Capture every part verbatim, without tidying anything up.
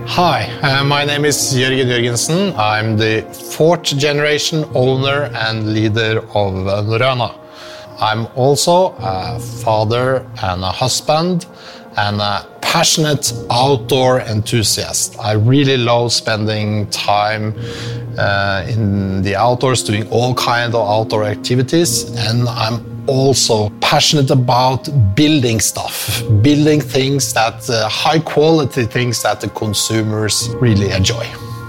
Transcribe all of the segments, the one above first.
Hi, uh, my name is Jørgen Jørgensen. I'm the fourth generation owner and leader of uh, Norrøna. I'm also a father and a husband and a passionate outdoor enthusiast. I really love spending time uh, in the outdoors, doing all kinds of outdoor activities, and I'm also passionate about building stuff, building things that, uh, high quality things that the consumers really enjoy.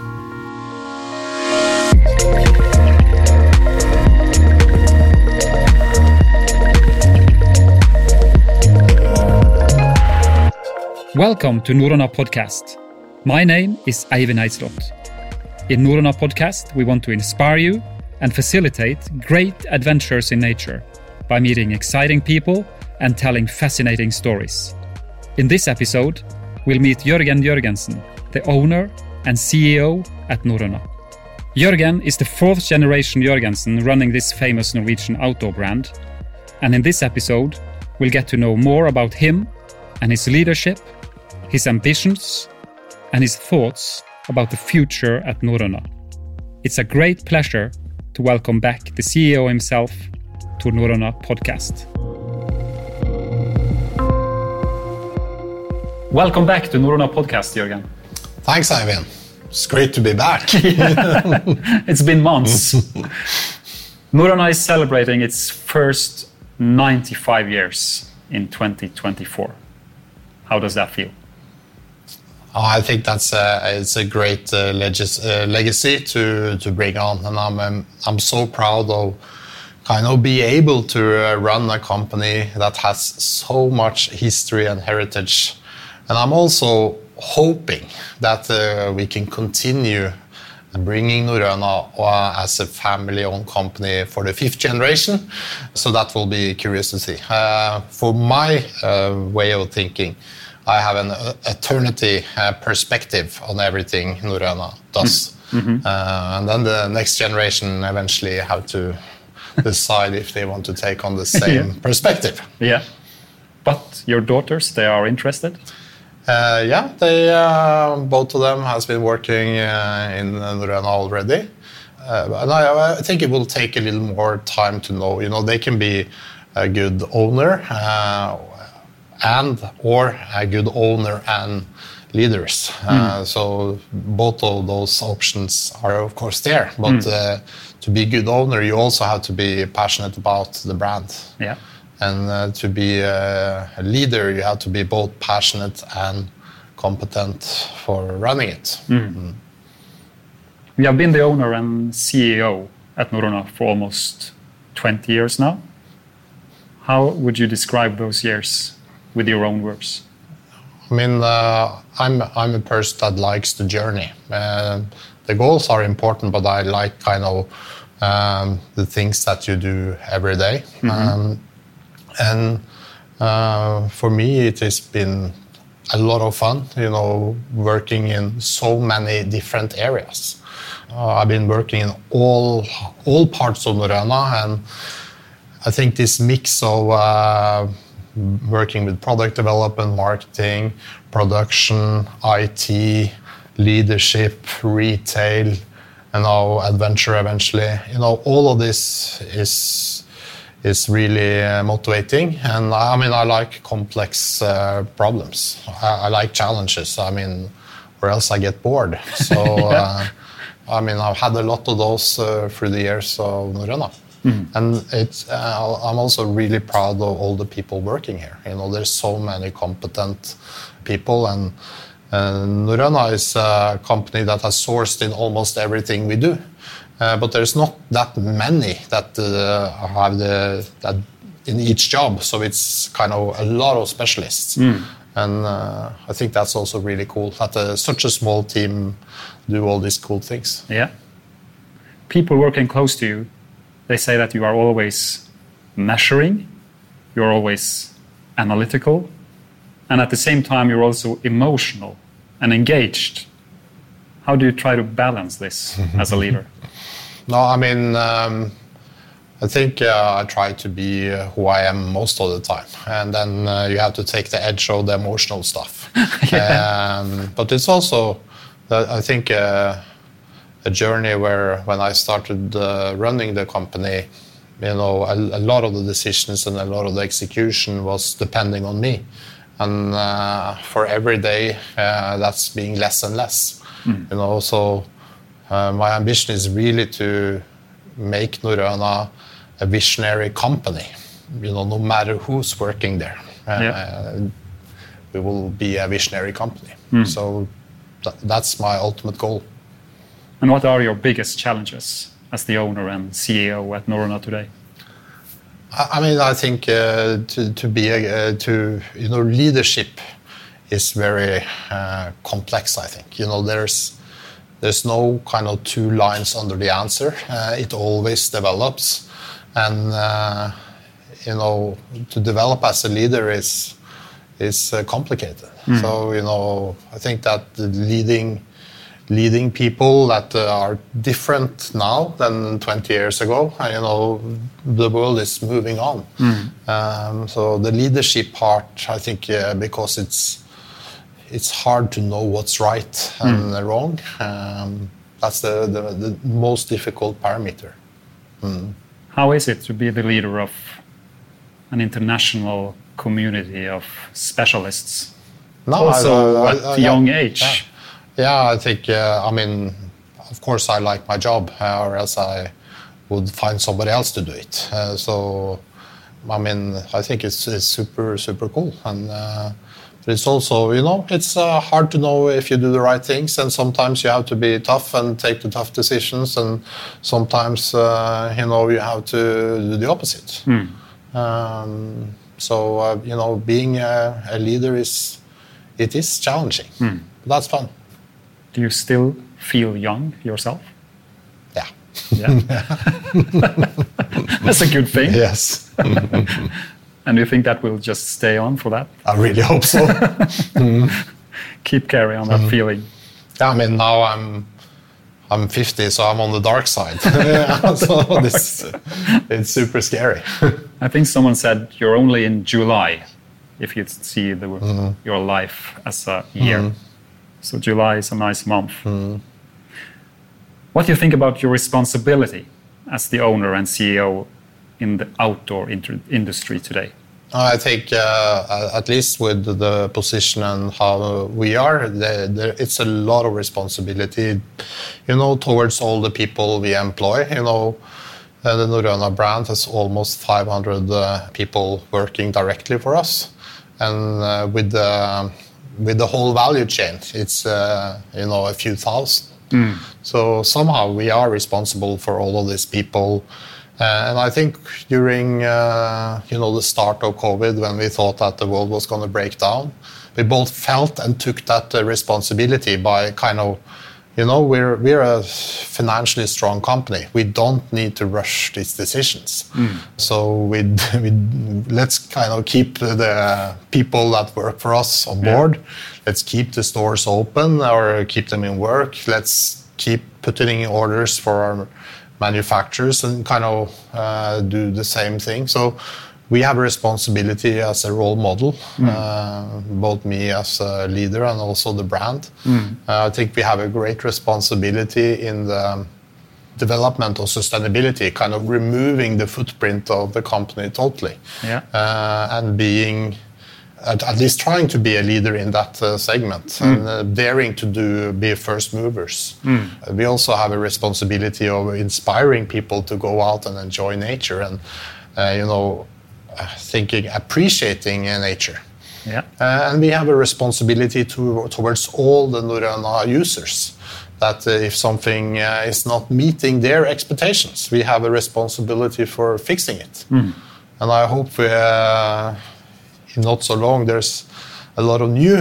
Welcome to Norrøna Podcast. My name is Eivind Eislott. In Norrøna Podcast, we want to inspire you and facilitate great adventures in nature by meeting exciting people and telling fascinating stories. In this episode, we'll meet Jørgen Jørgensen, the owner and C E O at Norrøna. Jørgen is the fourth generation Jørgensen running this famous Norwegian outdoor brand. And in this episode, we'll get to know more about him and his leadership, his ambitions, and his thoughts about the future at Norrøna. It's a great pleasure to welcome back the C E O himself to Norrøna Podcast. Welcome back to Norrøna Podcast, Jørgen. Thanks, Eivind. It's great to be back. It's been months. Norrøna is celebrating its first ninety-five years in twenty twenty-four. How does that feel? Oh, I think that's a, it's a great uh, legis, uh, legacy to, to bring on, and I'm um, I'm so proud of kind of be able to uh, run a company that has so much history and heritage. And I'm also hoping that uh, we can continue bringing Norrøna uh, as a family-owned company for the fifth generation. So that will be curious to see. Uh, for my uh, way of thinking, I have an uh, eternity uh, perspective on everything Norrøna does. Mm-hmm. Uh, and then the next generation eventually have to decide if they want to take on the same yeah. perspective. Yeah. But your daughters, they are interested? Uh, yeah, they uh, both of them has been working uh, in Norrøna already. Uh, and I, I think it will take a little more time to know. You know, they can be a good owner uh, and or a good owner and leaders. Mm. Uh, so both of those options are, of course, there. But mm. uh, to be a good owner, you also have to be passionate about the brand. Yeah. And uh, to be a, a leader, you have to be both passionate and competent for running it. Mm. Mm. You have been the owner and C E O at Norrøna for almost twenty years now. How would you describe those years with your own words? I mean, uh, I'm I'm a person that likes the journey. Uh, the goals are important, but I like kind of um, the things that you do every day. Mm-hmm. Um, and uh, for me, it has been a lot of fun, you know, working in so many different areas. Uh, I've been working in all all parts of Norrøna, and I think this mix of uh, working with product development, marketing, production, I T, leadership, retail, and now adventure eventually. You know, all of this is is really uh, motivating. And I mean, I like complex uh, problems. I, I like challenges. I mean, or else I get bored. So, uh, I mean, I've had a lot of those uh, through the years of Norrøna. Mm. And it's, uh, I'm also really proud of all the people working here. You know, there's so many competent people, and uh, Norrøna is a company that has sourced in almost everything we do. Uh, but there's not that many that uh, have the that in each job, so it's kind of a lot of specialists. Mm. And uh, I think that's also really cool that uh, such a small team do all these cool things. Yeah. People working close to you, they say that you are always measuring, you're always analytical, and at the same time you're also emotional and engaged. How do you try to balance this as a leader? No, I mean, um, I think uh, I try to be uh, who I am most of the time, and then uh, you have to take the edge of the emotional stuff. yeah. um, but it's also, uh, I think, uh, a journey where when I started uh, running the company, you know, a, a lot of the decisions and a lot of the execution was depending on me, and uh, for every day uh, that's being less and less. Mm. You know, so uh, my ambition is really to make Norrøna a visionary company, you know, no matter who's working there. Uh, yeah. We will be a visionary company. Mm. So th- that's my ultimate goal. And what are your biggest challenges as the owner and C E O at Norrøna today? I, I mean, I think uh, to, to be, a, uh, to, you know, leadership is very uh, complex, I think. You know, there's, there's no kind of two lines under the answer. Uh, it always develops. And, uh, you know, to develop as a leader is is uh, complicated. Mm. So, you know, I think that the leading leading people that uh, are different now than twenty years ago, uh, you know, the world is moving on. Mm. Um, so the leadership part, I think, uh, because it's it's hard to know what's right and mm. wrong. Um, that's the, the, the most difficult parameter. Mm. How is it to be the leader of an international community of specialists? No, also I, I, at I, a young yeah, age. Yeah, yeah I think, uh, I mean, of course I like my job, uh, or else I would find somebody else to do it. Uh, so, I mean, I think it's, it's super, super cool. And uh, but it's also, you know, it's uh, hard to know if you do the right things, and sometimes you have to be tough and take the tough decisions, and sometimes, uh, you know, you have to do the opposite. Mm. Um, so, uh, you know, being a, a leader is, it is challenging. Mm. But that's fun. Do you still feel young yourself? Yeah. Yeah. That's a good thing. Yes. And do you think that will just stay on for that? I really hope so. mm. Keep carrying on that mm. feeling. Yeah, I mean, now I'm I'm fifty, so I'm on the dark side. yeah, so this, it's super scary. I think someone said you're only in July if you see the, mm. your life as a year. Mm. So July is a nice month. Mm. What do you think about your responsibility as the owner and C E O in the outdoor inter- industry today? I think uh, at least with the position and how we are, the, the, it's a lot of responsibility, you know, towards all the people we employ. You know, uh, the Norrøna brand has almost five hundred uh, people working directly for us, and uh, with the with the whole value chain, it's uh, you know, a few thousand. Mm. So somehow we are responsible for all of these people. Uh, and I think during uh, you know, the start of COVID, when we thought that the world was going to break down, we both felt and took that uh, responsibility by kind of, you know, we're we're a financially strong company. We don't need to rush these decisions. Mm. So we we let's kind of keep the people that work for us on board. Yeah. Let's keep the stores open or keep them in work. Let's keep putting in orders for our manufacturers and kind of uh, do the same thing. So we have a responsibility as a role model, mm. uh, both me as a leader and also the brand. Mm. Uh, I think we have a great responsibility in the development of sustainability, kind of removing the footprint of the company totally. Yeah. Uh, and being, at, at least trying to be a leader in that uh, segment, mm. and uh, daring to do be first movers. Mm. Uh, we also have a responsibility of inspiring people to go out and enjoy nature, and uh, you know, uh, thinking, appreciating uh, nature. Yeah. Uh, and we have a responsibility to, towards all the Norrøna users, that uh, if something uh, is not meeting their expectations, we have a responsibility for fixing it. Mm. And I hope we, uh, in not so long, there's a lot of new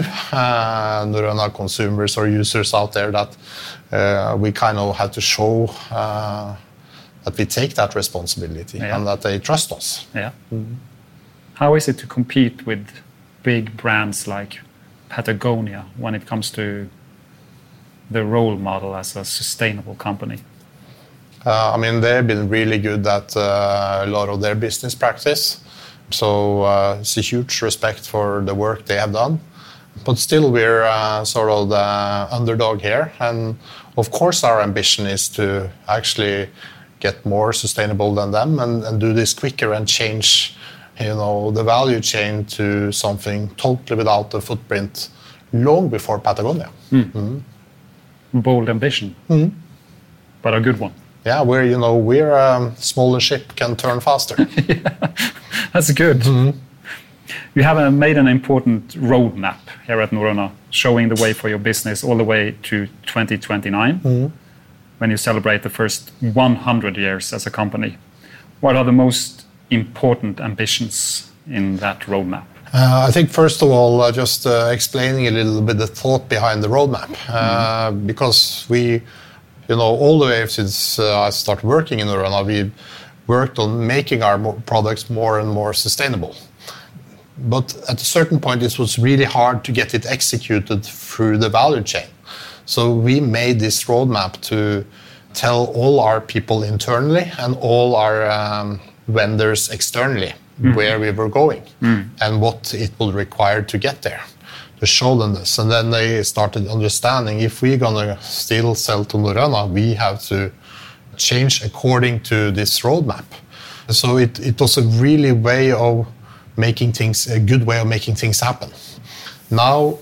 uh, Norrøna consumers or users out there that uh, we kind of have to show uh, that we take that responsibility, yeah. and that they trust us. Yeah. Mm. How is it to compete with big brands like Patagonia when it comes to the role model as a sustainable company? Uh, I mean, they've been really good at uh, a lot of their business practice. So uh, it's a huge respect for the work they have done. But still, we're uh, sort of the underdog here. And of course, our ambition is to actually get more sustainable than them and, and do this quicker and change, you know, the value chain to something totally without the footprint long before Patagonia. Mm. Mm-hmm. Bold ambition, mm-hmm. but a good one. Yeah, we're, you know, we're a smaller ship, can turn faster. Yeah, that's good. Mm-hmm. You have uh, made an important roadmap here at Norrøna, showing the way for your business all the way to twenty twenty-nine, mm-hmm. when you celebrate the first one hundred years as a company. What are the most important ambitions in that roadmap? Uh, I think, first of all, uh, just uh, explaining a little bit the thought behind the roadmap. Uh, mm-hmm. Because we, you know, all the way since uh, I started working in Norrøna, we worked on making our mo- products more and more sustainable. But at a certain point, it was really hard to get it executed through the value chain. So we made this roadmap to tell all our people internally and all our um, vendors externally mm. where we were going mm. and what it will require to get there, to show them this. And then they started understanding, if we're going to still sell to Norrøna, we have to change according to this roadmap. So it, it was a really way of making things, a good way of making things happen. Now,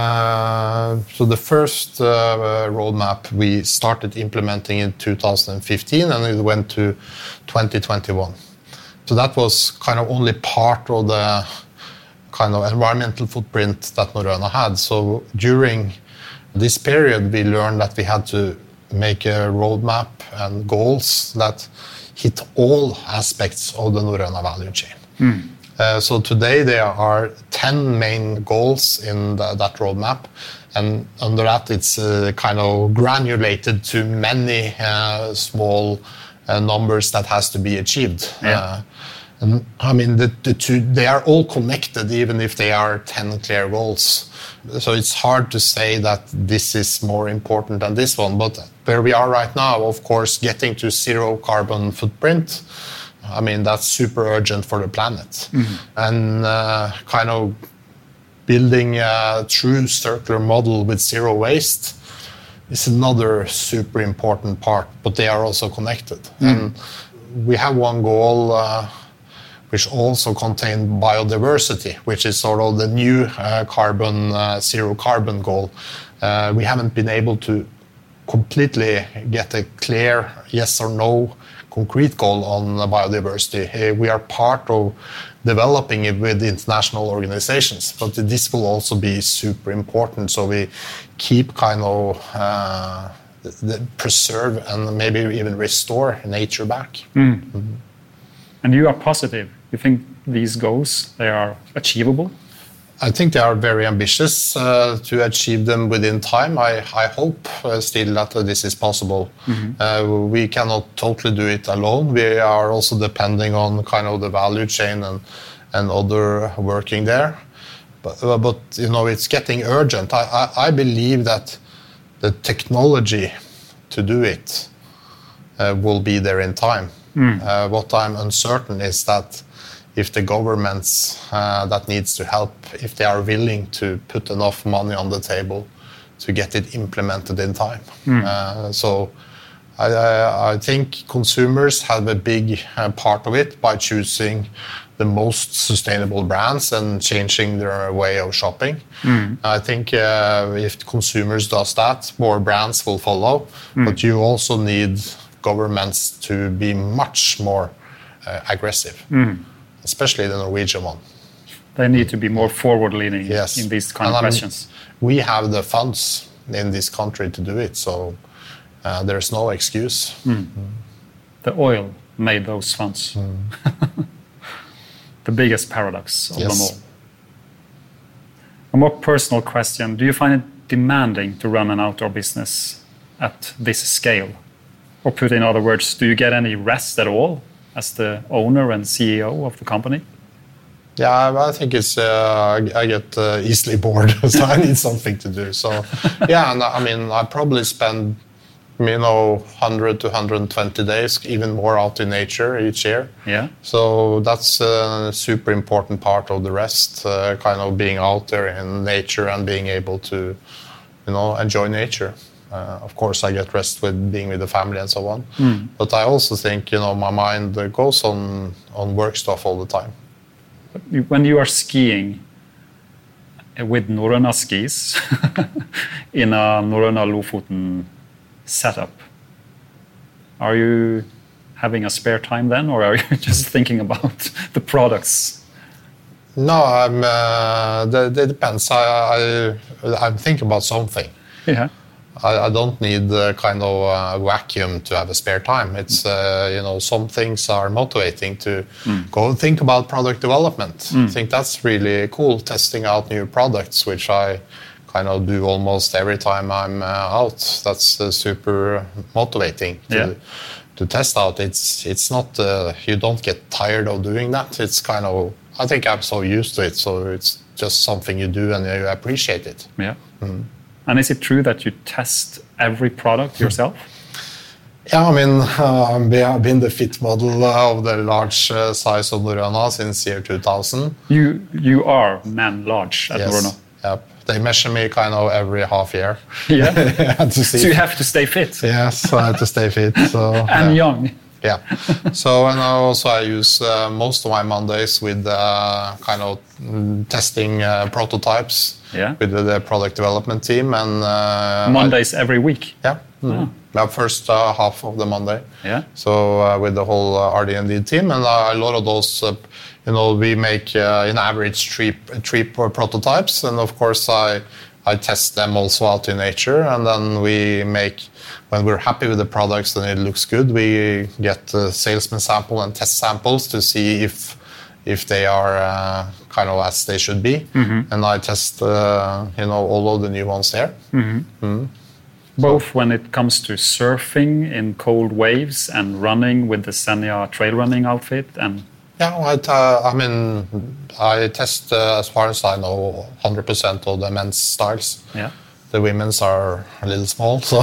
uh, so the first uh, roadmap we started implementing in two thousand fifteen, and it went to twenty twenty-one. So that was kind of only part of the kind of environmental footprint that Norrøna had. So during this period, we learned that we had to make a roadmap and goals that hit all aspects of the Norrøna value chain. Mm. Uh, so today there are ten main goals in the, that roadmap, and under that it's uh, kind of granulated to many uh, small uh, numbers that has to be achieved. Yeah. Uh, and I mean, the, the two, they are all connected, even if they are ten clear goals. So it's hard to say that this is more important than this one, but where we are right now, of course, getting to zero carbon footprint, I mean, that's super urgent for the planet. Mm-hmm. And uh, kind of building a true circular model with zero waste is another super important part, but they are also connected. Mm-hmm. And we have one goal uh, which also contains biodiversity, which is sort of the new uh, carbon, uh, zero carbon goal. Uh, we haven't been able to completely get a clear yes or no concrete goal on biodiversity. We are part of developing it with international organizations, but this will also be super important. So we keep kind of uh, preserve and maybe even restore nature back. Mm. Mm-hmm. And you are positive. You think these goals, they are achievable? I think they are very ambitious uh, to achieve them within time. I, I hope uh, still that uh, this is possible. Mm-hmm. Uh, we cannot totally do it alone. We are also depending on kind of the value chain and, and other working there. But, uh, but you know, it's getting urgent. I, I, I believe that the technology to do it uh, will be there in time. Mm. Uh, what I'm uncertain is that if the governments uh, that needs to help, if they are willing to put enough money on the table to get it implemented in time. Mm. Uh, so I, I, I think consumers have a big uh, part of it by choosing the most sustainable brands and changing their way of shopping. Mm. I think uh, if consumers does that, more brands will follow. Mm. But you also need governments to be much more uh, aggressive. Mm. Especially the Norwegian one. They need to be more forward-leaning yes. in these kind and of I mean, questions. We have the funds in this country to do it, so uh, there's no excuse. Mm. Mm. The oil made those funds. Mm. The biggest paradox of yes. them all. A more personal question. Do you find it demanding to run an outdoor business at this scale? Or put in other words, do you get any rest at all as the owner and C E O of the company? Yeah, I think it's. Uh, I get uh, easily bored, so I need something to do. So, yeah, and I mean, I probably spend you know, one hundred to one hundred twenty days, even more out in nature each year. Yeah. So that's a super important part of the rest, uh, kind of being out there in nature and being able to, you know, enjoy nature. Uh, of course, I get rest with being with the family and so on. Mm. But I also think, you know, my mind goes on, on work stuff all the time. When you are skiing with Norröna skis in a Norröna Lofoten setup, are you having a spare time then, or are you just thinking about the products? No, I'm. Uh, it depends. I, I I'm thinking about something. Yeah. I, I don't need the kind of uh, vacuum to have a spare time. It's uh, you know, some things are motivating to mm. go and think about product development. Mm. I think that's really cool, testing out new products, which I kind of do almost every time I'm uh, out. That's uh, super motivating to, yeah. to test out. It's it's not uh, you don't get tired of doing that. It's kind of, I think I'm so used to it, so it's just something you do and you appreciate it. Yeah. Mm. And is it true that you test every product yourself? Yeah, I mean, uh, I've been the fit model of the large uh, size of Norröna since year two thousand. You you are man large at yes. Norröna. Yep. They measure me kind of every half year. Yeah. to see. So you have to stay fit. Yes, I have to stay fit. So, and yeah. young. Yeah. So, and also I use uh, most of my Mondays with uh, kind of mm, testing uh, prototypes yeah. with the, the product development team. And uh, Mondays I, every week? Yeah. Mm-hmm. Oh. The first uh, half of the Monday. Yeah. So uh, with the whole uh, R D and D team, and uh, a lot of those, uh, you know, we make uh, in average three three prototypes, and of course I I test them also out in nature, and then we make, when we're happy with the products and it looks good, we get the salesman sample and test samples to see if if they are uh, kind of as they should be, mm-hmm. and I test uh, you know, all of the new ones there. Mm-hmm. Mm-hmm. Both when it comes to surfing in cold waves and running with the Senja trail running outfit and... Yeah, I, uh, I mean, I test, uh, as far as I know, one hundred percent of the men's styles. Yeah. The women's are a little small, so...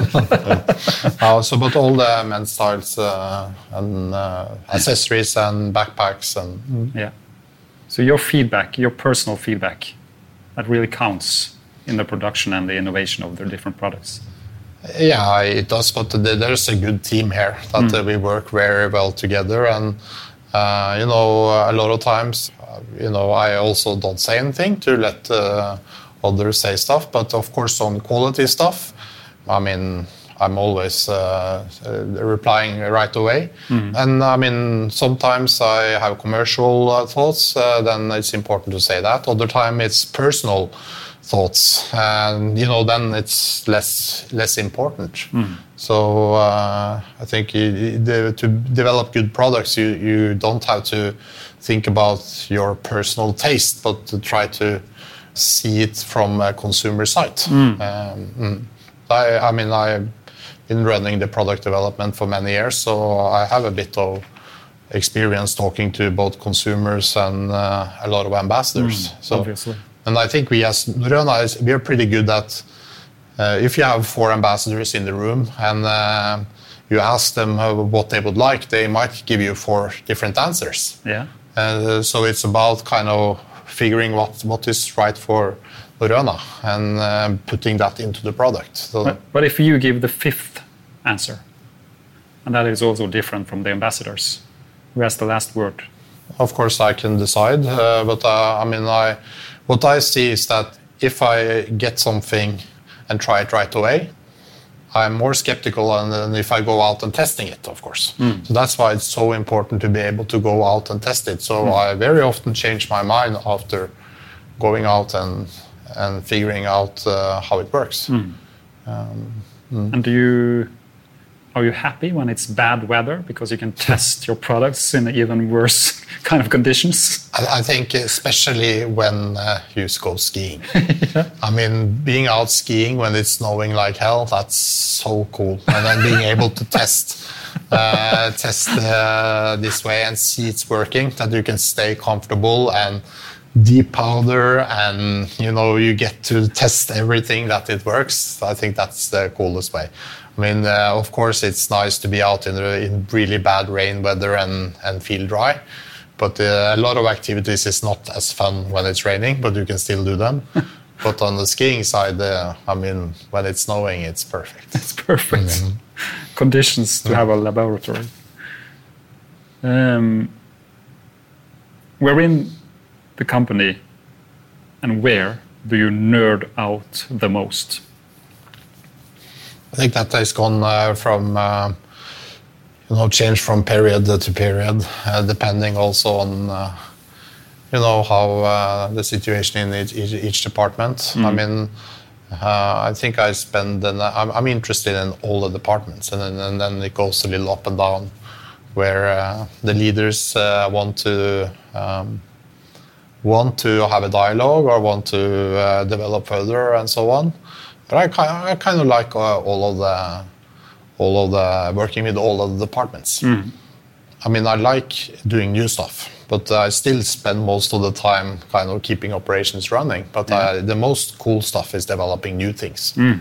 uh, so but all the men's styles uh, and uh, accessories and backpacks and... Mm. Yeah. So your feedback, your personal feedback, that really counts in the production and the innovation of their different products. Yeah, it does, but there's a good team here that mm. uh, we work very well together, and uh, you know, a lot of times, uh, you know, I also don't say anything to let uh, others say stuff, but of course on quality stuff, I mean, I'm always uh, uh, replying right away. Mm. And I mean, sometimes I have commercial uh, thoughts, uh, then it's important to say that. Other time it's personal thoughts, and you know, then it's less less important. Mm. So uh, I think you, the, to develop good products, you you don't have to think about your personal taste, but to try to see it from a consumer side. Mm. Um, mm. I, I mean, I've been running the product development for many years, so I have a bit of experience talking to both consumers and uh, a lot of ambassadors. Mm, so, obviously. And I think we as Norröna, we are pretty good at, uh, if you have four ambassadors in the room and uh, you ask them uh, what they would like, they might give you four different answers. Yeah. Uh, so it's about kind of figuring what, what is right for Norröna and uh, putting that into the product. So, but, but if you give the fifth answer, and that is also different from the ambassadors, who has the last word? Of course I can decide, uh, but uh, I mean, I, what I see is that if I get something and try it right away, I'm more skeptical than if I go out and testing it, of course. Mm. So that's why it's so important to be able to go out and test it. So mm. I very often change my mind after going out and and figuring out uh, how it works. Mm. Um, mm. And do you are you happy when it's bad weather because you can test your products in even worse kind of conditions? I, I think especially when uh, you go skiing. Yeah. I mean, being out skiing when it's snowing like hell, that's so cool. And then being able to test uh, test uh, this way and see it's working, that you can stay comfortable and de-powder and, you know, you get to test everything that it works. I think that's the coolest way. I mean, uh, of course, it's nice to be out in, the, in really bad rain weather and, and feel dry. But uh, a lot of activities is not as fun when it's raining, but you can still do them. But on the skiing side, uh, I mean, when it's snowing, it's perfect. It's perfect. Mm-hmm. Conditions to yeah. have a laboratory. Um, we're in the company, and where do you nerd out the most? I think that has gone uh, from, uh, you know, change from period to period, uh, depending also on, uh, you know, how uh, the situation in each, each, each department. Mm. I mean, uh, I think I spend, an, I'm, I'm interested in all the departments, and then, and then it goes a little up and down, where uh, the leaders uh, want to um, want to have a dialogue or want to uh, develop further and so on. But I kind of, I kind of like uh, all of the, all of the working with all of the departments. Mm. I mean, I like doing new stuff, but I still spend most of the time kind of keeping operations running. But yeah. I, the most cool stuff is developing new things. Mm.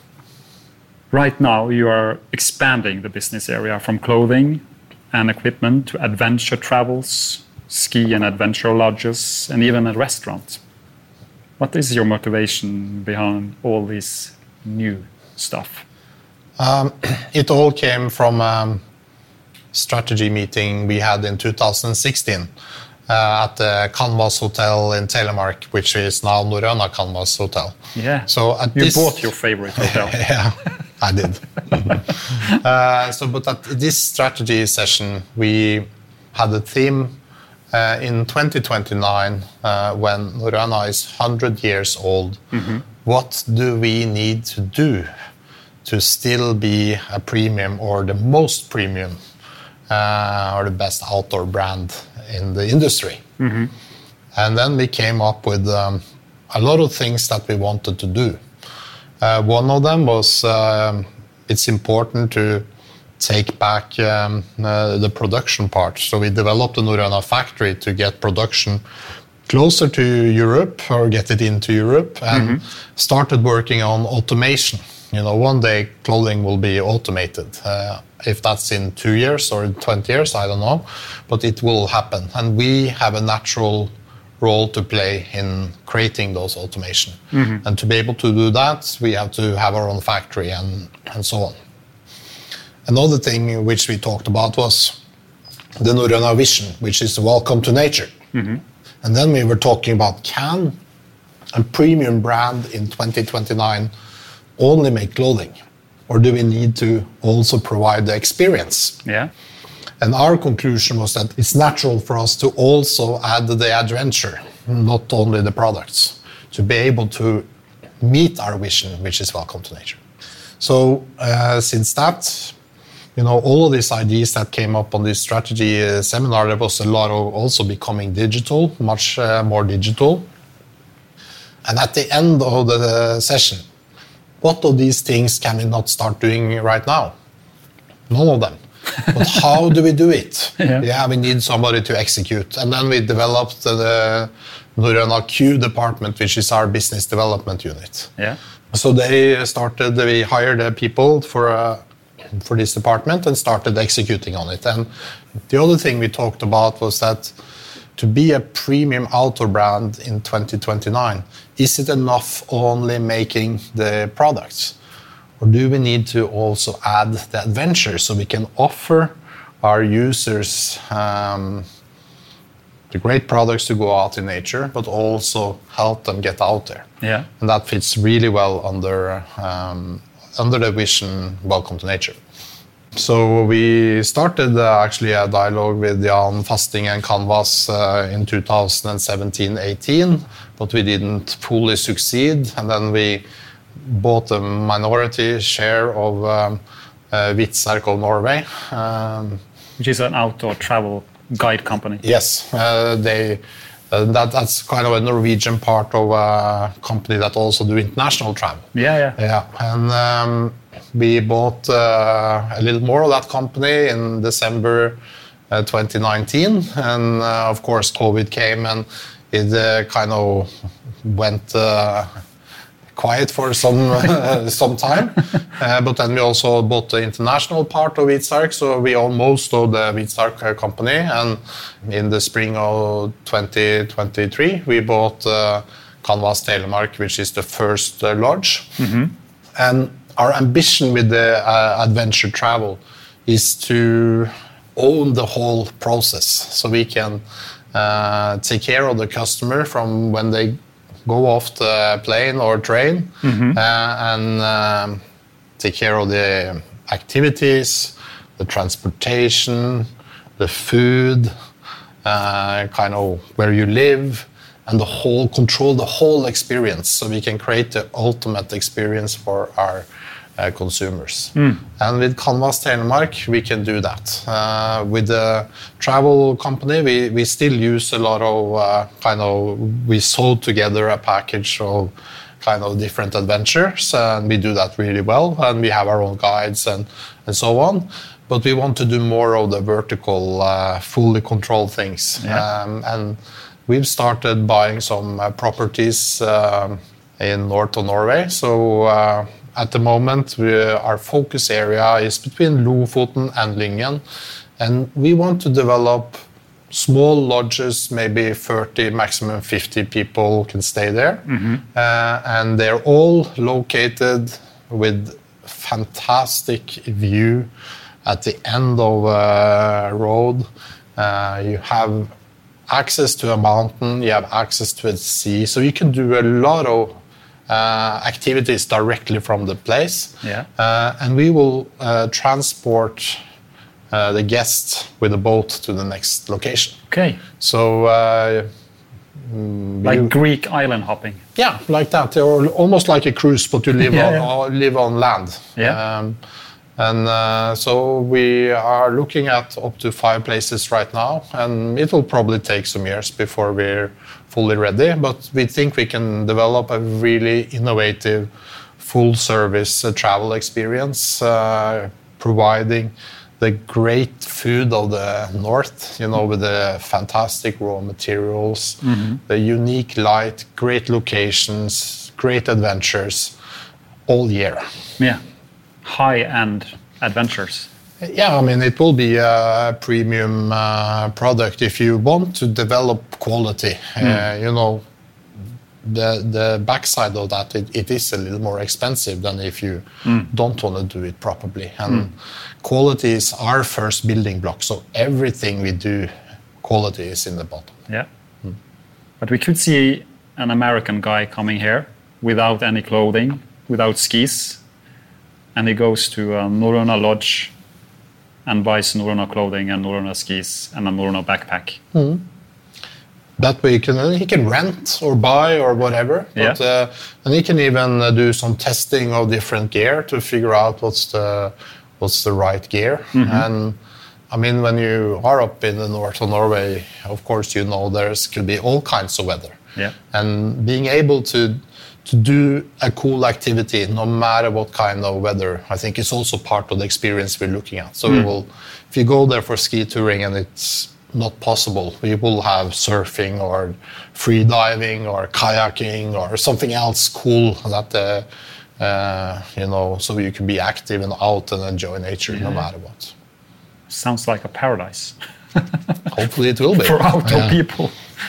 Right now, you are expanding the business area from clothing and equipment to adventure travels, ski and adventure lodges, and even a restaurant. What is your motivation behind all this new stuff? Um, it all came from a strategy meeting we had in two thousand sixteen uh, at the Canvas Hotel in Telemark, which is now Norröna Canvas Hotel. Yeah, so at you this... bought your favorite hotel. Yeah, I did. uh, so, but at this strategy session, we had a theme Uh, in twenty twenty-nine, uh, when Norröna is one hundred years old, mm-hmm. what do we need to do to still be a premium or the most premium uh, or the best outdoor brand in the industry? Mm-hmm. And then we came up with um, a lot of things that we wanted to do. Uh, one of them was um, it's important to take back um, uh, the production part. So we developed the Norröna factory to get production closer to Europe or get it into Europe, and mm-hmm. started working on automation. You know, one day clothing will be automated. Uh, if that's in two years or twenty years, I don't know, but it will happen. And we have a natural role to play in creating those automation. Mm-hmm. And to be able to do that, we have to have our own factory and, and so on. Another thing which we talked about was the Norröna vision, which is welcome to nature. Mm-hmm. And then we were talking about, can a premium brand in twenty twenty-nine only make clothing? Or do we need to also provide the experience? Yeah. And our conclusion was that it's natural for us to also add the adventure, not only the products, to be able to meet our vision, which is welcome to nature. So uh, since that, you know, all of these ideas that came up on this strategy uh, seminar, there was a lot of also becoming digital, much uh, more digital. And at the end of the session, what of these things can we not start doing right now? None of them. But how do we do it? Yeah. yeah, we need somebody to execute. And then we developed the Norröna Q department, which is our business development unit. Yeah. So they started, we hired uh, people for uh, for this department and started executing on it. And the other thing we talked about was that to be a premium outdoor brand in twenty twenty-nine, is it enough only making the products? Or do we need to also add the adventure so we can offer our users um, the great products to go out in nature, but also help them get out there? Yeah. And that fits really well under um, under the vision, welcome to nature. So we started uh, actually a dialogue with Jan Fasting and Canvas uh, in two thousand seventeen eighteen, but we didn't fully succeed. And then we bought a minority share of um, uh, Vitsark of Norway. Um, Which is an outdoor travel guide company. Yes, uh, they... Uh, that, that's kind of a Norwegian part of a company that also do international travel. Yeah, yeah. Yeah, and um, we bought uh, a little more of that company in December uh, twenty nineteen. And uh, of course, COVID came and it uh, kind of went uh, quiet for some uh, some time. Uh, but then we also bought the international part of Hvitserk, so we own most of the Hvitserk uh, company. And in the spring of twenty twenty-three, we bought uh, Canvas Telemark, which is the first uh, lodge. Mm-hmm. And our ambition with the uh, adventure travel is to own the whole process, so we can uh, take care of the customer from when they go off the plane or train, mm-hmm. uh, and um, take care of the activities, the transportation, the food, uh, kind of where you live, and the whole control, the whole experience, so we can create the ultimate experience for our uh, consumers. Mm. And with Canvas Telemark, we can do that. Uh, with the travel company, we, we still use a lot of uh, kind of, we sold together a package of kind of different adventures, and we do that really well, and we have our own guides and, and so on. But we want to do more of the vertical, uh, fully controlled things. Yeah. Um, and we've started buying some uh, properties um, in north of Norway. So uh, at the moment, we, our focus area is between Lofoten and Lyngen. And we want to develop small lodges, maybe thirty, maximum fifty people can stay there. Mm-hmm. Uh, and they're all located with fantastic view at the end of a road. Uh, you have access to a mountain, you have access to a sea, so you can do a lot of uh, activities directly from the place. Yeah. Uh, and we will uh, transport uh, the guests with a boat to the next location. Okay. So, uh, like you, Greek island hopping. Yeah, like that, or almost like a cruise, but you live yeah, on yeah. or live on land. Yeah. Um, And uh, so we are looking at up to five places right now, and it will probably take some years before we're fully ready. But we think we can develop a really innovative, full-service uh, travel experience, uh, providing the great food of the north, you know, with the fantastic raw materials, mm-hmm. the unique light, great locations, great adventures all year. Yeah. High-end adventures. Yeah, I mean, it will be a premium uh, product if you want to develop quality. Mm. Uh, you know, the the backside of that, it, it is a little more expensive than if you mm. don't want to do it properly. And mm. quality is our first building block. So everything we do, quality is in the bottom. Yeah. Mm. But we could see an American guy coming here without any clothing, without skis, and he goes to a Norröna lodge and buys Norröna clothing and Norröna skis and a Norröna backpack. Mm. That way he can, he can rent or buy or whatever. But, yeah. uh, and he can even uh, do some testing of different gear to figure out what's the, what's the right gear. Mm-hmm. And I mean, when you are up in the north of Norway, of course, you know there's could be all kinds of weather. Yeah. And being able to to do a cool activity, no matter what kind of weather, I think is also part of the experience we're looking at. So mm. we will, if you go there for ski touring and it's not possible, we will have surfing or free diving or kayaking or something else cool that, uh, uh, you know, so you can be active and out and enjoy nature yeah. no matter what. Sounds like a paradise. Hopefully it will be. For outdoor yeah. people.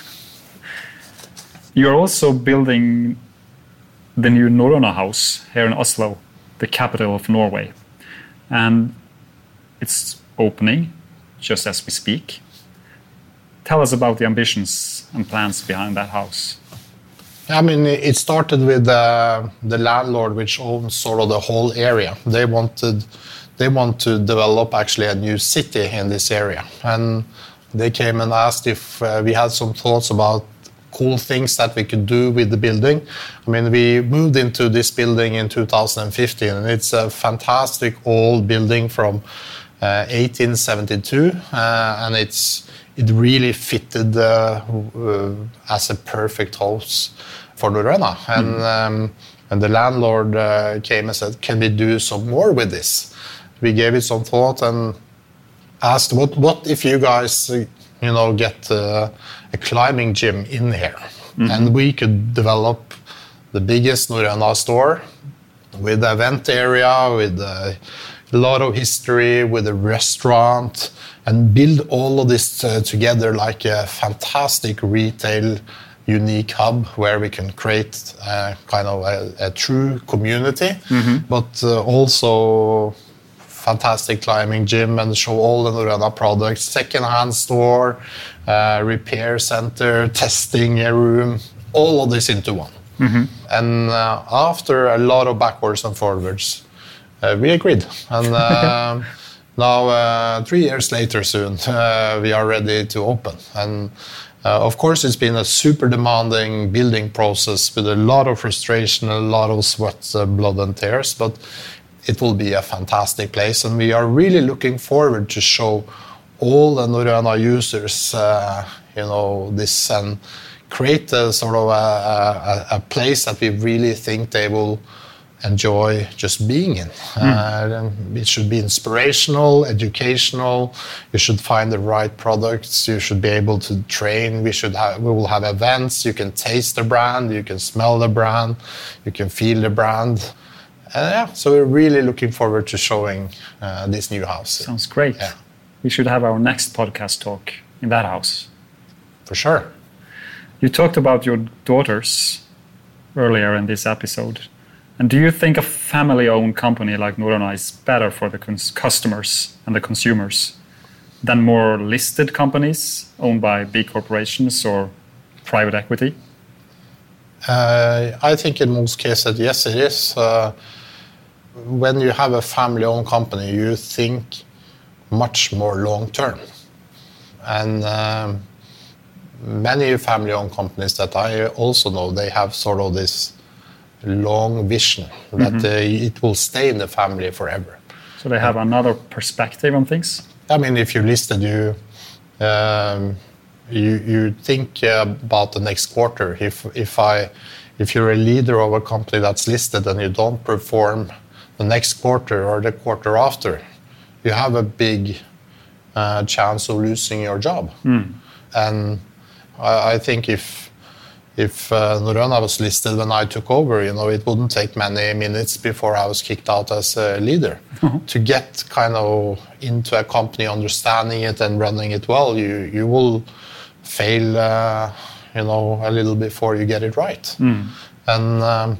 You're also building the new Norröna house here in Oslo, the capital of Norway. And it's opening just as we speak. Tell us about the ambitions and plans behind that house. I mean, it started with uh, the landlord, which owns sort of the whole area. They wanted, they want to develop actually a new city in this area. And they came and asked if uh, we had some thoughts about cool things that we could do with the building. I mean, we moved into this building in two thousand fifteen, and it's a fantastic old building from uh, eighteen seventy-two, uh, and it's it really fitted uh, uh, as a perfect house for Norröna. And mm. um, and the landlord uh, came and said, "Can we do some more with this?" We gave it some thought and asked, "What what if you guys?" Uh, you know, get uh, a climbing gym in here. Mm-hmm. And we could develop the biggest Norröna store with the event area, with a lot of history, with a restaurant, and build all of this uh, together like a fantastic retail unique hub where we can create uh, kind of a, a true community, mm-hmm. but uh, also fantastic climbing gym and show all the Norröna products, second-hand store, uh, repair center, testing a room, all of this into one. Mm-hmm. And uh, after a lot of backwards and forwards, uh, we agreed. And uh, now, uh, three years later soon, uh, we are ready to open. And uh, of course, it's been a super demanding building process with a lot of frustration, a lot of sweat, uh, blood and tears, but it will be a fantastic place. And we are really looking forward to show all the Norröna users, uh, you know, this and create a sort of a, a, a place that we really think they will enjoy just being in. Mm. Uh, it should be inspirational, educational. You should find the right products. You should be able to train. We should have, we will have events. You can taste the brand. You can smell the brand. You can feel the brand. Uh, yeah, so we're really looking forward to showing uh, this new house. Sounds great. Yeah. We should have our next podcast talk in that house. For sure. You talked about your daughters earlier in this episode. And do you think a family-owned company like Norröna is better for the cons- customers and the consumers than more listed companies owned by big corporations or private equity? Uh, I think in most cases, yes, it is. Uh, when you have a family-owned company, you think much more long-term. And um, many family-owned companies that I also know, they have sort of this long vision that mm-hmm. uh, it will stay in the family forever. So they have another perspective on things? I mean, if you're listed, you um, you, you think uh, about the next quarter. If if I if you're a leader of a company that's listed and you don't perform the next quarter or the quarter after, you have a big uh, chance of losing your job. Mm. And I, I think if If uh, Norröna was listed when I took over, you know, it wouldn't take many minutes before I was kicked out as a leader. Uh-huh. To get kind of into a company, understanding it and running it well, you you will fail, uh, you know, a little before you get it right. Mm. And um,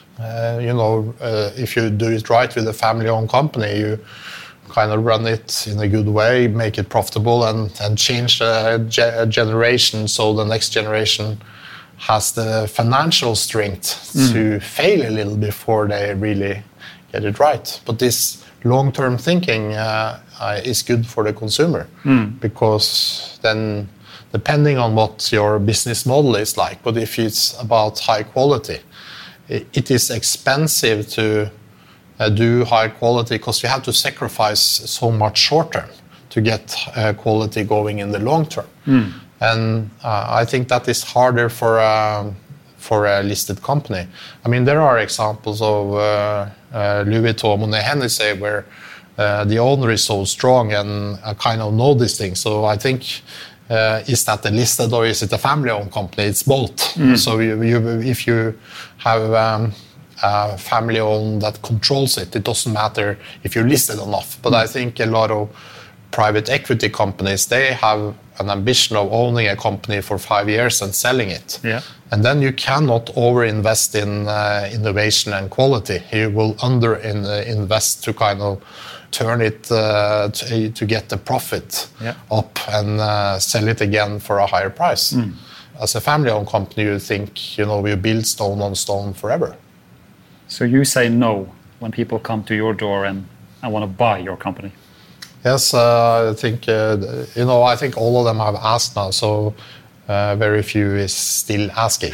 uh, you know, uh, if you do it right with a family-owned company, you kind of run it in a good way, make it profitable, and and change a, ge- a generation so the next generation has the financial strength mm. to fail a little before they really get it right. But this long-term thinking uh, uh, is good for the consumer mm. because then, depending on what your business model is like, but if it's about high quality, it, it is expensive to uh, do high quality because you have to sacrifice so much short-term to get uh, quality going in the long term. Mm. And uh, I think that is harder for um, for a listed company. I mean, there are examples of uh, uh, Louis Vuitton, Monet Hennessy, where uh, the owner is so strong and uh, kind of know these things. So I think, uh, is that a listed or is it a family-owned company? It's both. Mm. So you, you, if you have um, a family-owned that controls it, it doesn't matter if you're listed enough. But mm. I think a lot of private equity companies, they have an ambition of owning a company for five years and selling it. Yeah. And then you cannot over-invest in uh, innovation and quality. You will under-invest to kind of turn it uh, to, to get the profit yeah. up and uh, sell it again for a higher price. Mm. As a family-owned company, you think, you know, you build stone on stone forever. So you say no when people come to your door and, and want to buy your company? Yes, uh, I think, uh, you know, I think all of them have asked now, so uh, very few is still asking.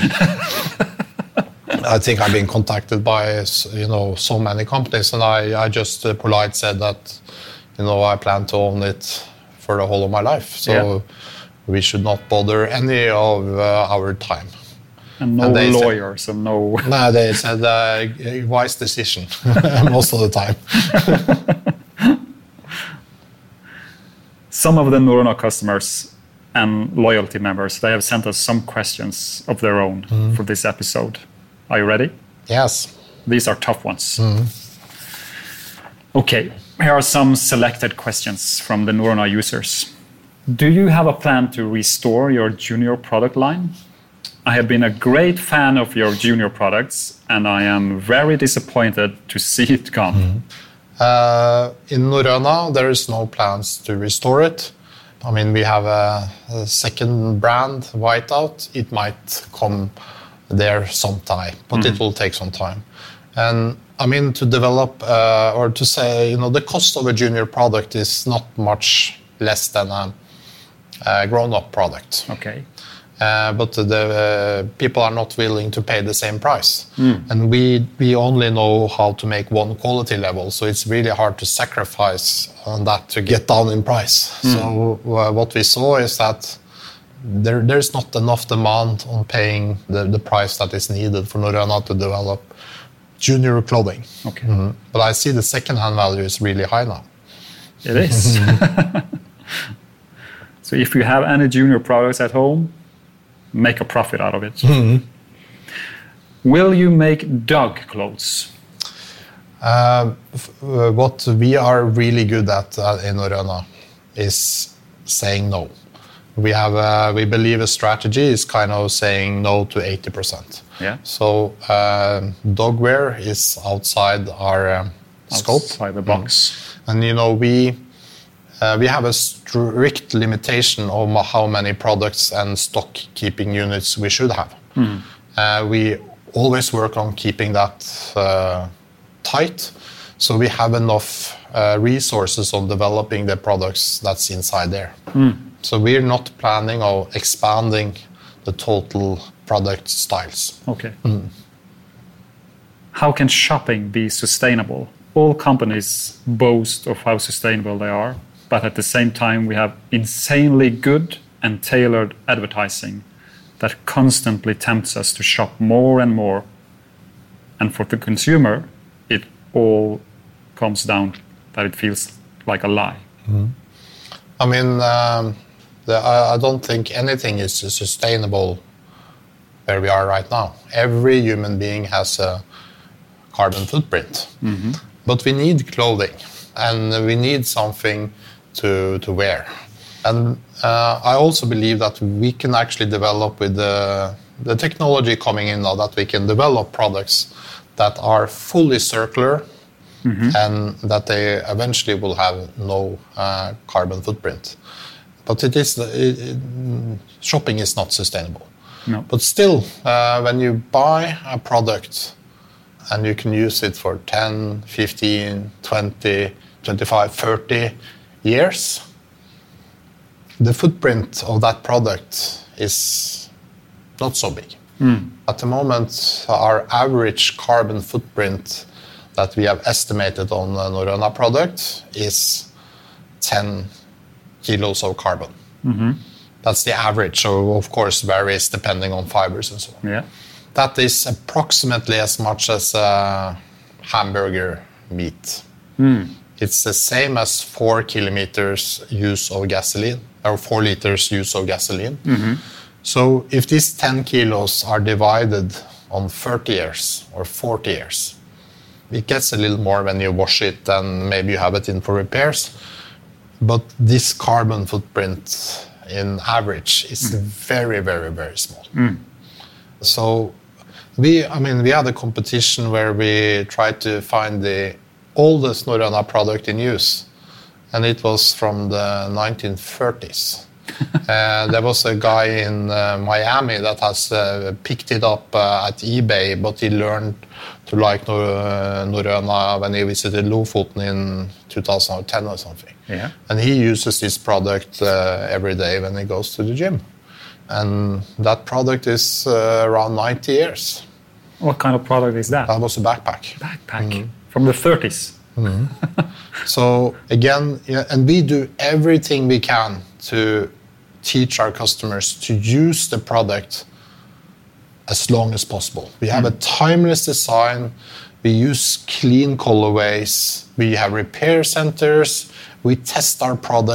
I think I've been contacted by, you know, so many companies, and I, I just uh, polite said that, you know, I plan to own it for the whole of my life. So yeah. we should not bother any of uh, our time. And no and lawyers said, and no... No, they said uh, a wise decision most of the time. Some of the Norröna customers and loyalty members, they have sent us some questions of their own mm. for this episode. Are you ready? Yes. These are tough ones. Mm. Okay, here are some selected questions from the Norrøna users. Do you have a plan to restore your junior product line? I have been a great fan of your junior products, and I am very disappointed to see it gone. Mm. Uh, in Norrøna, there is no plans to restore it. I mean, we have a, a second brand, Whiteout. It might come there sometime, but mm. it will take some time. And I mean, to develop uh, or to say, you know, the cost of a junior product is not much less than a, a grown-up product. Okay. Uh, but the uh, people are not willing to pay the same price. Mm. And we we only know how to make one quality level, so it's really hard to sacrifice on that to get down in price. Mm. So uh, what we saw is that there there's not enough demand on paying the, the price that is needed for Norrøna to develop junior clothing. Okay. Mm-hmm. But I see the second-hand value is really high now. It is. So if you have any junior products at home, make a profit out of it. Mm-hmm. Will you make dog clothes? Uh, f- uh, what we are really good at uh, in Norrøna is saying no. We have a, we believe a strategy is kind of saying no to eighty percent. Yeah. So uh, dog wear is outside our um, scope. Outside the box. Mm. And you know we uh, we have a strict limitation of how many products and stock keeping units we should have. Mm. Uh, we always work on keeping that uh, tight, so we have enough uh, resources on developing the products that's inside there. Mm. So we're not planning on expanding the total product styles. Okay. Mm. How can shopping be sustainable? All companies boast of how sustainable they are, but at the same time we have insanely good and tailored advertising that constantly tempts us to shop more and more. And for the consumer, it all comes down that it feels like a lie. Mm. I mean, um, the, I, I don't think anything is sustainable where we are right now. Every human being has a carbon footprint. Mm-hmm. But we need clothing, and we need something to, to wear. And uh, I also believe that we can actually develop with the, the technology coming in now, that we can develop products that are fully circular, mm-hmm. and that they eventually will have no uh, carbon footprint. But it is it, it, shopping is not sustainable. No. But still, uh, when you buy a product and you can use it for ten, fifteen, twenty, twenty-five, thirty years, the footprint of that product is not so big. Mm. At the moment, our average carbon footprint that we have estimated on a Norrøna product is ten kilos of carbon. Mm-hmm. That's the average, so of course varies depending on fibers and so on. Yeah. That is approximately as much as a hamburger meat. Mm. It's the same as four kilometers use of gasoline, or four liters use of gasoline. Mm-hmm. So if these ten kilos are divided on thirty years or forty years, it gets a little more when you wash it and maybe you have it in for repairs. But this carbon footprint in average is mm. very, very, very small. Mm. So we, I mean, we had a competition where we tried to find the oldest Norrøna product in use, and it was from the nineteen thirties. uh, there was a guy in uh, Miami that has uh, picked it up uh, at eBay, but he learned to like Nor- uh, Norrøna when he visited Lofoten in two thousand ten or something. Yeah. And he uses this product uh, every day when he goes to the gym. And that product is uh, around ninety years. What kind of product is that? That was a backpack. Backpack mm-hmm. from the thirties. Mm-hmm. So again, yeah, and we do everything we can to teach our customers to use the product as long as possible. We have mm. a timeless design. We use clean colorways. We have repair centers. We test our products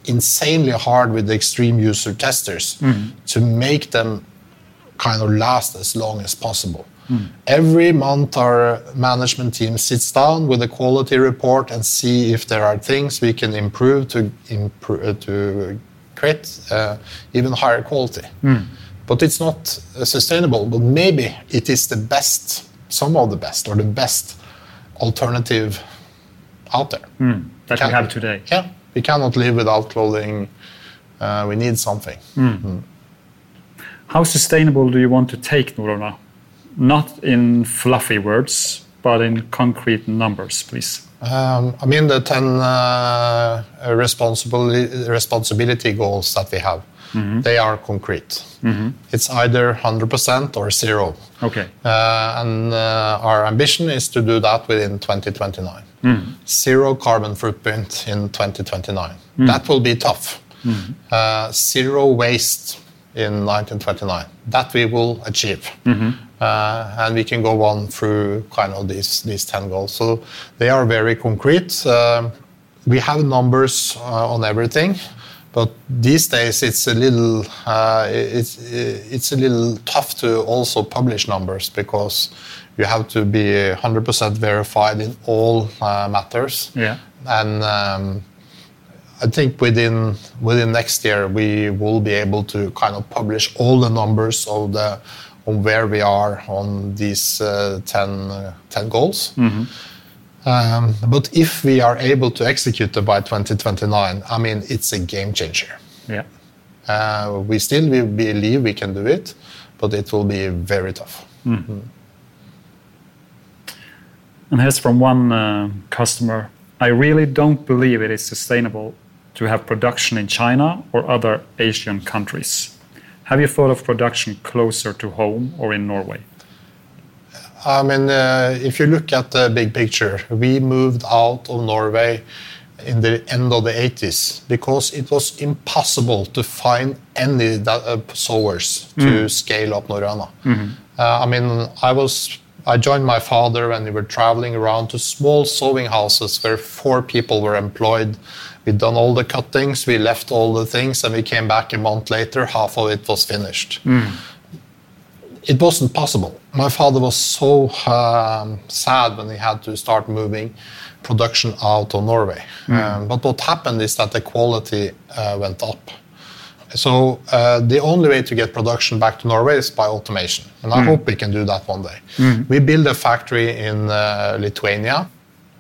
insanely hard with the extreme user testers mm. to make them kind of last as long as possible. Mm. Every month our management team sits down with a quality report and see if there are things we can improve to improve, to create uh, even higher quality. Mm. But it's not uh, sustainable, but maybe it is the best, some of the best, or the best alternative out there. Mm. That we have today. Yeah, we cannot live without clothing. Uh, we need something. Mm. Mm. How sustainable do you want to take Norrøna? Not in fluffy words, but in concrete numbers, please. Um, I mean, the ten uh, responsibility, responsibility goals that we have, mm-hmm. they are concrete. Mm-hmm. It's either one hundred percent or zero. Okay. Uh, and uh, our ambition is to do that within twenty twenty-nine. Mm. Zero carbon footprint in twenty twenty-nine. Mm. That will be tough. Mm. Uh, zero waste in nineteen twenty-nine. That we will achieve. Mm-hmm. Uh, and we can go on through kind of these these ten goals. So they are very concrete. Uh, we have numbers uh, on everything, but these days it's a little uh, it's it's a little tough to also publish numbers because you have to be one hundred percent verified in all uh, matters. Yeah. And um, I think within within next year we will be able to kind of publish all the numbers of the on where we are on these uh, ten, uh, ten goals. Mm-hmm. Um, but if we are able to execute it by twenty twenty-nine, I mean, it's a game changer. Yeah. Uh, we still we believe we can do it, but it will be very tough. Mm. Mm. And here's from one uh, customer. I really don't believe it is sustainable to have production in China or other Asian countries. Have you thought of production closer to home or in Norway? I mean, uh, if you look at the big picture, we moved out of Norway in the end of the eighties because it was impossible to find any uh, sewers to mm. scale up Norrøna. Mm-hmm. Uh, I mean, I was I joined my father when we were traveling around to small sewing houses where four people were employed. We'd done all the cuttings, we left all the things, and we came back a month later, half of it was finished. Mm. It wasn't possible. My father was so um, sad when he had to start moving production out of Norway. Mm. Um, but what happened is that the quality uh, went up. So uh, the only way to get production back to Norway is by automation. And I mm. hope we can do that one day. Mm. We built a factory in uh, Lithuania.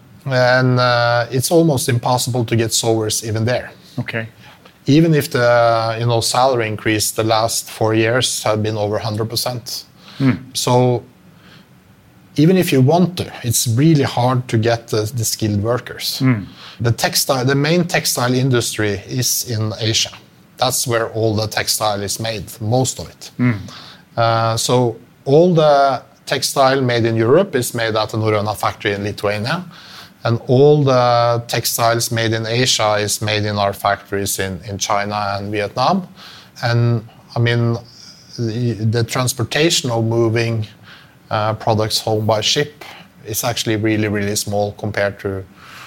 And uh, it's almost impossible to get sewers even there. Okay. Even if the you know salary increase the last four years have been over one hundred percent. Mm. So even if you want to, it's really hard to get the, the skilled workers. Mm. The textile, the main textile industry is in Asia. That's where all the textile is made, most of it. Mm. Uh, so all the textile made in Europe is made at the Norrøna factory in Lithuania. And all the textiles made in Asia is made in our factories in, in China and Vietnam. And I mean, the, the transportation of moving uh, products home by ship is actually really, really small compared to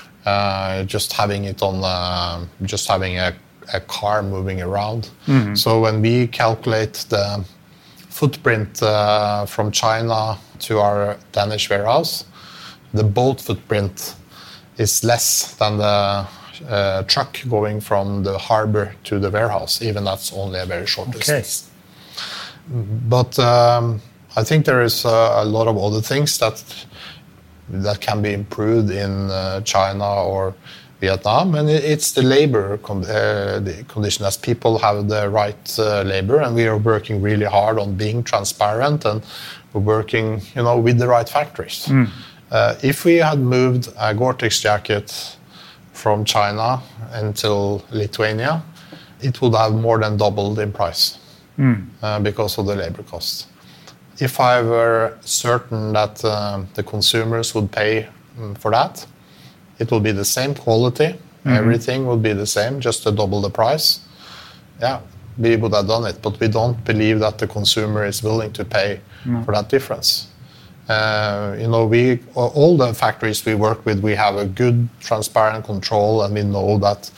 uh, just having it on, uh, just having a, a car moving around. Mm-hmm. So when we calculate the footprint uh, from China to our Danish warehouse, the boat footprint is less than the uh, truck going from the harbor to the warehouse, even that's only a very short distance. Okay. But um, I think there is uh, a lot of other things that that can be improved in uh, China or Vietnam, and it's the labor con- uh, the condition as people have the right uh, labor, and we are working really hard on being transparent, and we're working, you know, with the right factories. Mm. Uh, if we had moved a Gore-Tex jacket from China until Lithuania, it would have more than doubled in price mm. uh, because of the labor costs. If I were certain that uh, the consumers would pay um, for that, it will be the same quality, mm-hmm. everything will be the same, just to double the price. Yeah, we would have done it, but we don't believe that the consumer is willing to pay mm. for that difference. Uh, you know, we all the factories we work with, we have a good, transparent control, and we know that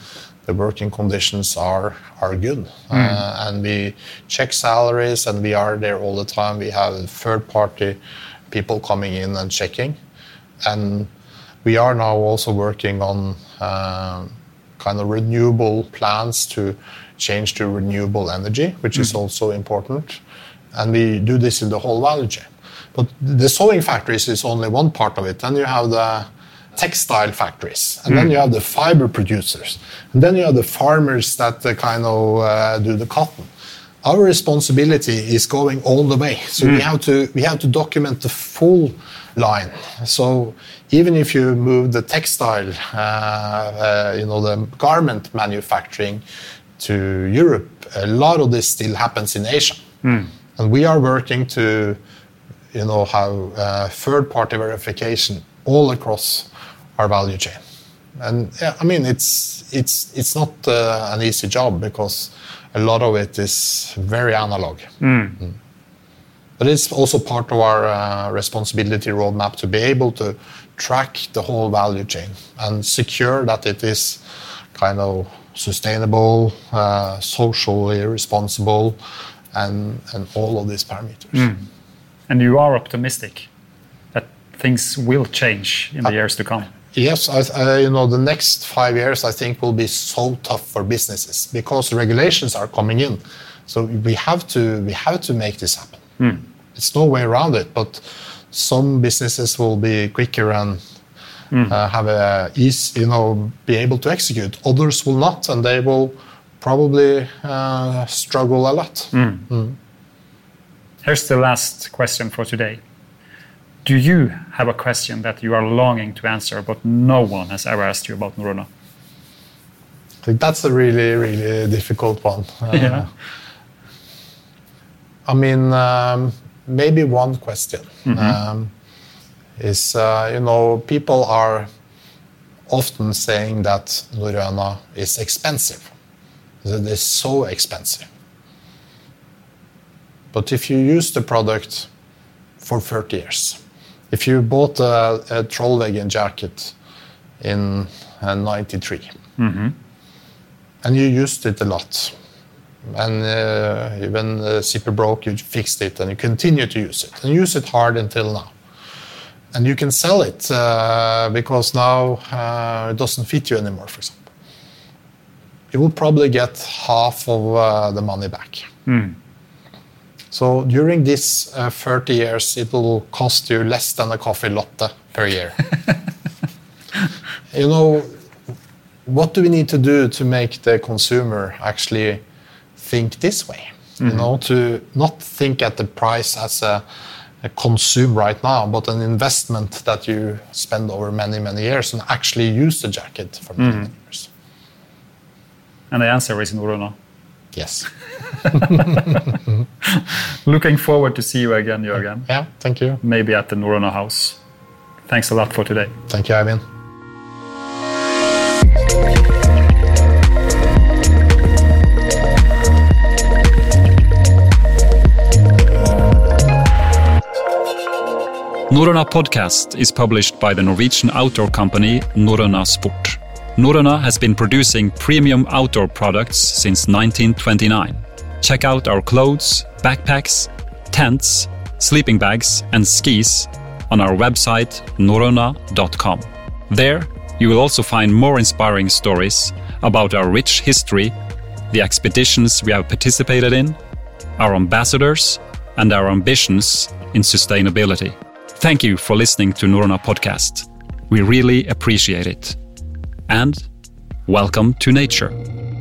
the working conditions are are good. Mm. Uh, and we check salaries, and we are there all the time. We have third-party people coming in and checking. And we are now also working on uh, kind of renewable plans to change to renewable energy, which mm. is also important. And we do this in the whole value chain. But the sewing factories is only one part of it. Then you have the textile factories, and mm. then you have the fiber producers, and then you have the farmers that uh, kind of uh, do the cotton. Our responsibility is going all the way, so mm. we have to we have to document the full line. So even if you move the textile, uh, uh, you know, the garment manufacturing to Europe, a lot of this still happens in Asia, mm. and we are working to, you know, have uh, third-party verification all across our value chain. And yeah, I mean, it's it's it's not uh, an easy job, because a lot of it is very analog. Mm. Mm. But it's also part of our uh, responsibility roadmap to be able to track the whole value chain and secure that it is kind of sustainable, uh, socially responsible, and and all of these parameters. Mm. And you are optimistic that things will change in the uh, years to come. Yes, I, I, you know, the next five years I think will be so tough for businesses, because regulations are coming in. So we have to we have to make this happen. Mm. It's no way around it. But some businesses will be quicker and mm. uh, have a ease, you know, be able to execute. Others will not, and they will probably uh, struggle a lot. Mm. Mm. Here's the last question for today. Do you have a question that you are longing to answer, but no one has ever asked you about Norrøna? I think that's a really, really difficult one. Uh, yeah. I mean, um, maybe one question mm-hmm. um, is, uh, you know, people are often saying that Norrøna is expensive. That it's so expensive. But if you use the product for thirty years, if you bought a, a Trollveggen jacket in uh, ninety-three, mm-hmm. and you used it a lot, and uh, even the zipper broke, you fixed it, and you continue to use it, and use it hard until now. And you can sell it uh, because now uh, it doesn't fit you anymore, for example. You will probably get half of uh, the money back. Mm. So during this uh, thirty years, it will cost you less than a coffee latte per year. You know, what do we need to do to make the consumer actually think this way? Mm-hmm. You know, to not think at the price as a, a consume right now, but an investment that you spend over many, many years and actually use the jacket for many mm-hmm. years. And the answer is Norrøna. Yes. Looking forward to see you again, Jørgen. Yeah, thank you. Maybe at the Norrøna House. Thanks a lot for today. Thank you, Eivind. Norrøna Podcast is published by the Norwegian outdoor company Norrøna Sport. Norrøna has been producing premium outdoor products since nineteen twenty-nine. Check out our clothes, backpacks, tents, sleeping bags and skis on our website norrøna dot com. There you will also find more inspiring stories about our rich history, the expeditions we have participated in, our ambassadors and our ambitions in sustainability. Thank you for listening to Norrøna Podcast. We really appreciate it. And welcome to nature.